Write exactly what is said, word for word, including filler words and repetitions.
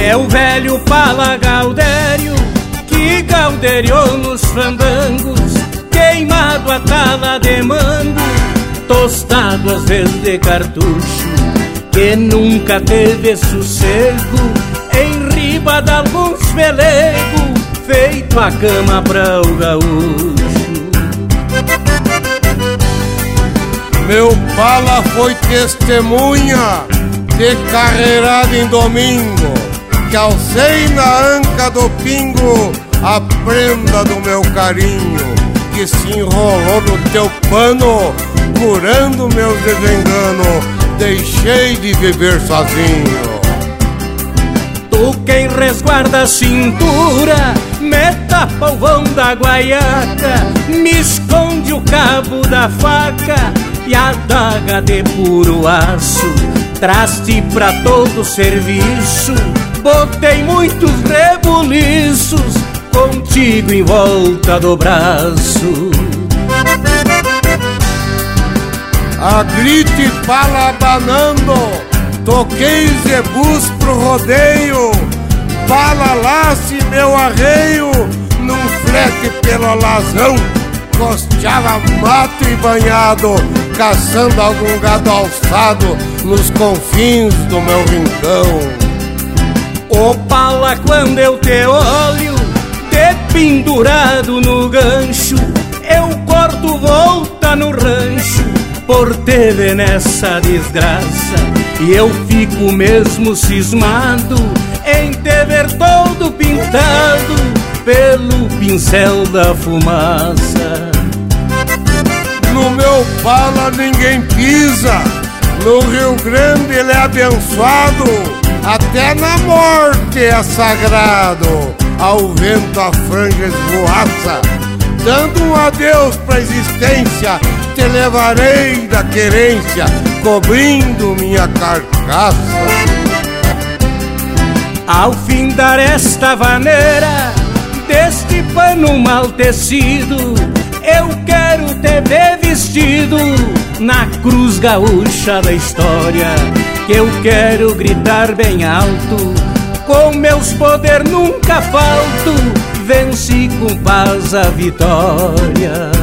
É o velho Pala Gaudério que gauderiou nos fandangos, queimado a tala de mango, tostado às vezes de cartucho, que nunca teve sossego em riba de alguns pelego, feito a cama pra o gaúcho. Meu Pala foi testemunha de carreirada em domingo, que alcei na anca do pingo a prenda do meu carinho, que se enrolou no teu pano, curando meus desenganos, deixei de viver sozinho. Tu quem resguarda a cintura, me tapa o vão da guaiaca, me esconde o cabo da faca e a adaga de puro aço. Traste pra todo serviço, botei muitos rebuliços contigo em volta do braço. A grite Pala abanando, toquei zebus pro rodeio, Pala lace meu arreio, num flete pelo alazão, costeava mato e banhado, caçando algum gado alçado nos confins do meu rincão. Ô Pala, quando eu te olho, te pendurado no gancho, eu corto volta no rancho, por te ver nessa desgraça, e eu fico mesmo cismado em te ver todo pintado pelo pincel da fumaça. No meu Pala ninguém pisa, no Rio Grande ele é abençoado, até na morte é sagrado, ao vento a franja esvoaça, dando um adeus pra existência, te levarei da querência, cobrindo minha carcaça. Ao findar esta vaneira deste pano mal tecido, eu quero te ver vestido na cruz gaúcha da história, que eu quero gritar bem alto, com meus poder nunca falto, venci com paz a vitória.